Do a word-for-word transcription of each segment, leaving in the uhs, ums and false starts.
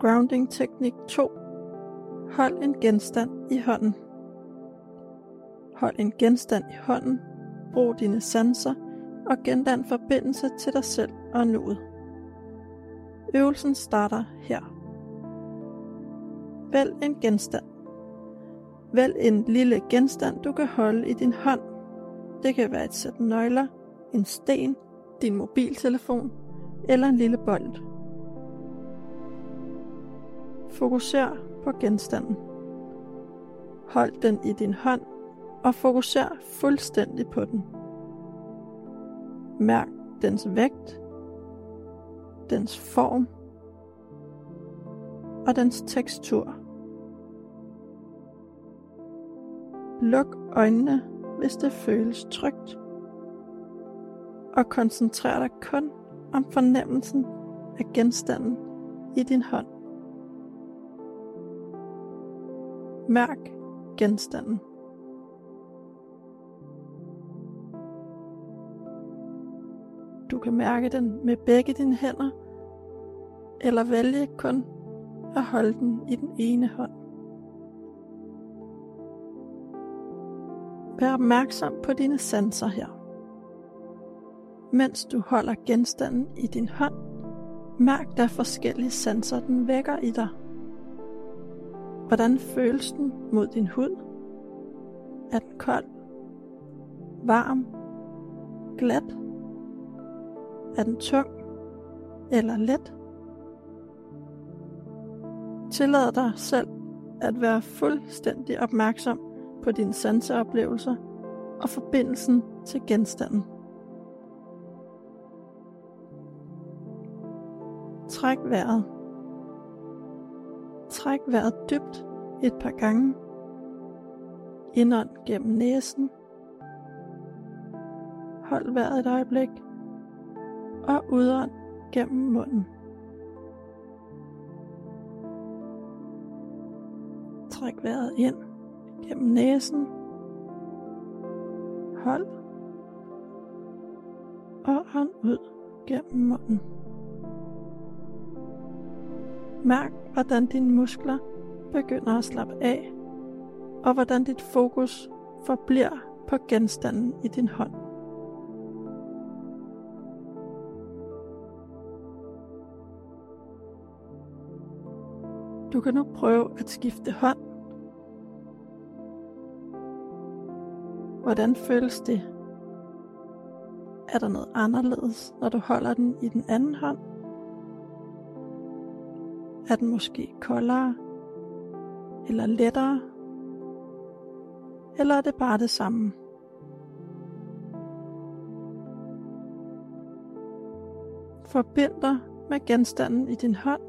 Grounding teknik to. Hold en genstand i hånden. Hold en genstand i hånden. Brug dine sanser og gendann forbindelse til dig selv og nuet. Øvelsen starter her. Vælg en genstand. Vælg en lille genstand, du kan holde i din hånd. Det kan være et sæt nøgler, en sten, din mobiltelefon eller en lille bold. Fokuser på genstanden. Hold den i din hånd og fokuser fuldstændig på den. Mærk dens vægt, dens form og dens tekstur. Luk øjnene, hvis det føles trygt, og koncentrer dig kun om fornemmelsen af genstanden i din hånd. Mærk genstanden. Du kan mærke den med begge dine hænder, eller vælge kun at holde den i den ene hånd. Vær opmærksom på dine sanser her. Mens du holder genstanden i din hånd, mærk der forskellige sanser, den vækker i dig. Hvordan føles den mod din hud? Er den kold? Varm? Glat? Er den tung? Eller let? Tillad dig selv at være fuldstændig opmærksom på dine sanseoplevelser og forbindelsen til genstanden. Træk vejret. Træk vejret dybt et par gange. Indånd gennem næsen. Hold vejret et øjeblik. Og udånd gennem munden. Træk vejret ind gennem næsen. Hold. Og ånd ud gennem munden. Mærk, hvordan dine muskler begynder at slappe af, og hvordan dit fokus forbliver på genstanden i din hånd. Du kan nu prøve at skifte hånd. Hvordan føles det? Er der noget anderledes, når du holder den i den anden hånd? Er den måske koldere? Eller lettere? Eller er det bare det samme? Forbind dig med genstanden i din hånd.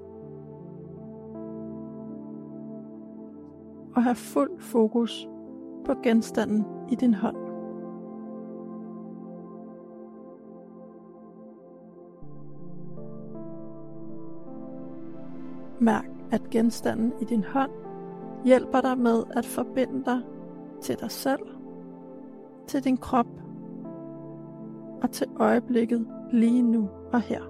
Og have fuld fokus på genstanden i din hånd. Mærk, at genstanden i din hånd hjælper dig med at forbinde dig til dig selv, til din krop og til øjeblikket lige nu og her.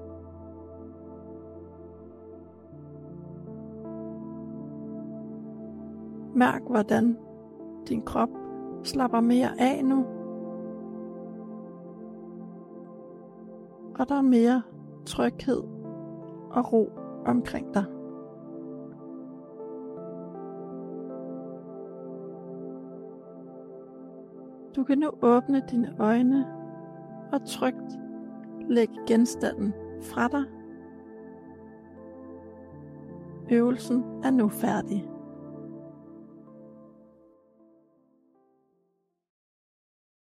Mærk, hvordan din krop slapper mere af nu, og der er mere tryghed og ro omkring dig. Du kan nu åbne dine øjne og trygt lægge genstanden fra dig. Øvelsen er nu færdig.